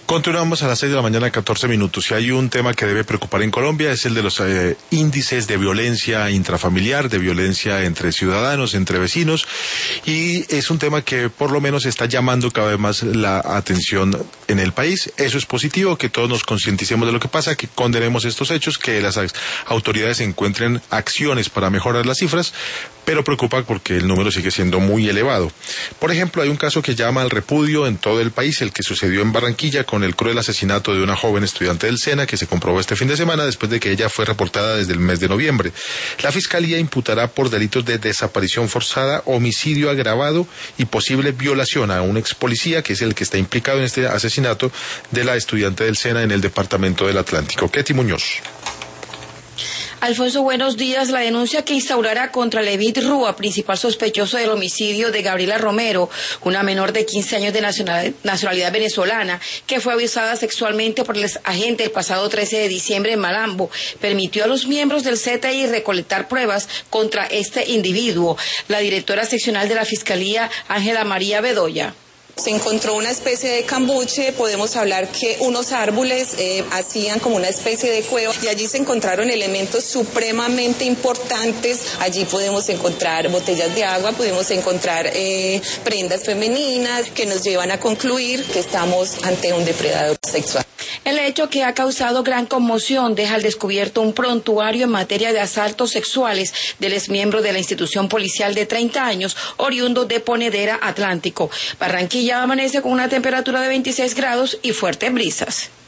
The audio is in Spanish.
Continuamos a las 6 de la mañana, 14 minutos. Si hay un tema que debe preocupar en Colombia es el de los índices de violencia intrafamiliar, de violencia entre ciudadanos, entre vecinos, y es un tema que por lo menos está llamando cada vez más la atención en el país. Eso es positivo, que todos nos concienticemos de lo que pasa, que condenemos estos hechos, que las autoridades encuentren acciones para mejorar las cifras, pero preocupa porque el número sigue siendo muy elevado. Por ejemplo, hay un caso que llama al repudio en todo el país, el que sucedió en Barranquilla con el cruel asesinato de una joven estudiante del SENA que se comprobó este fin de semana después de que ella fue reportada desde el mes de noviembre. La Fiscalía imputará por delitos de desaparición forzada, homicidio agravado y posible violación a un ex policía que es el que está implicado en este asesinato de la estudiante del SENA en el departamento del Atlántico. Ketty Muñoz. Alfonso, buenos días. La denuncia que instaurará contra Levit Rúa, principal sospechoso del homicidio de Gabriela Romero, una menor de 15 años de nacionalidad venezolana, que fue abusada sexualmente por el agente el pasado 13 de diciembre en Malambo, permitió a los miembros del CTI recolectar pruebas contra este individuo. La directora seccional de la Fiscalía, Ángela María Bedoya. Se encontró una especie de cambuche, podemos hablar que unos árboles hacían como una especie de cueva y allí se encontraron elementos supremamente importantes. Allí podemos encontrar botellas de agua, podemos encontrar prendas femeninas que nos llevan a concluir que estamos ante un depredador sexual. El hecho, que ha causado gran conmoción, deja al descubierto un prontuario en materia de asaltos sexuales del exmiembro de la institución policial de 30 años, oriundo de Ponedera, Atlántico. Barranquilla amanece con una temperatura de 26 grados y fuertes brisas.